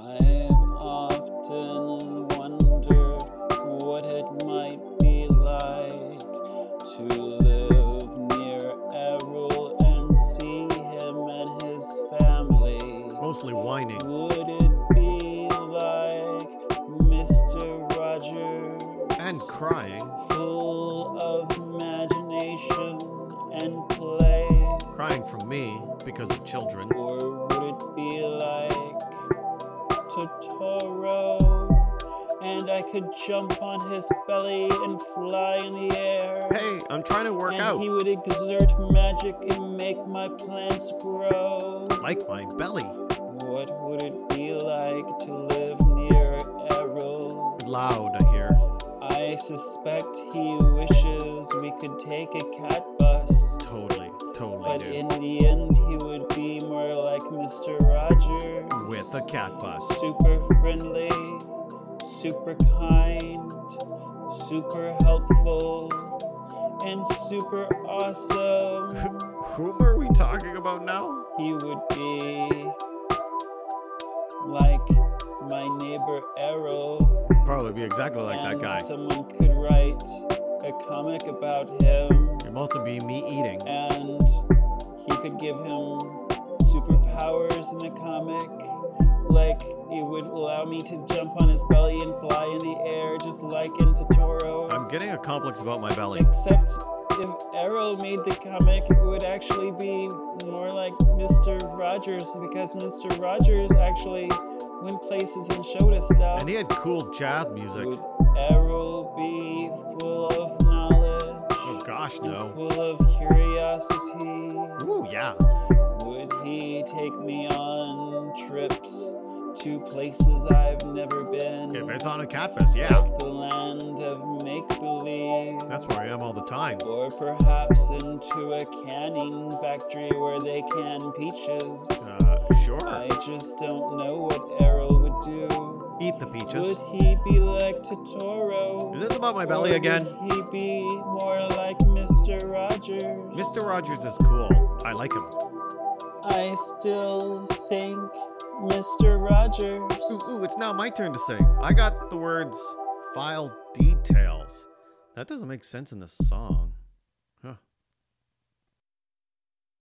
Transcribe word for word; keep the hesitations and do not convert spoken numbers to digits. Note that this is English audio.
I've often wondered what it might be like to live near Errol and see him and his family. Mostly whining. Would it be like Mister Rogers? And crying. Full of imagination and play? Crying from me because of children. Or would it be like Totoro, and I could jump on his belly and fly in the air? Hey, I'm trying to work and out. he would exert magic and make my plants grow. Like my belly. What would it be like to live near Errol? Loud, I hear. I suspect he wishes we could take a cat bus. Totally, totally But do. in the end, he would be more like Mister Rogers. With a cat bus. Super friendly, super kind, super helpful, and super awesome. Whom are we talking about now? He would be like my neighbor Errol. Probably be exactly like that and guy. Someone could write a comic about him. It must be me eating. And he could give him superpowers in the comic. Like, it would allow me to jump on his belly and fly in the air, just like in Totoro. I'm getting a complex about my belly. Except if Errol made the comic, it would actually be more like Mister Rogers, because Mister Rogers actually went places and showed us stuff. And he had cool jazz music. Would Errol be full of knowledge? Oh gosh, and no. full of curiosity? Ooh, yeah. Would he take me on trips to places I've never been? If it's on a cat bus, yeah. Like the land of make-believe. That's where I am all the time. Or perhaps into a canning factory where they can peaches. Uh, sure. I just don't know what Errol would do. Eat the peaches. Would he be like Totoro? Is this about my belly or again? Would he be more like Mister Rogers? Mister Rogers is cool. I like him. I still think Mister Rogers. Ooh, ooh, it's now my turn to sing. I got the words file details. That doesn't make sense in the song.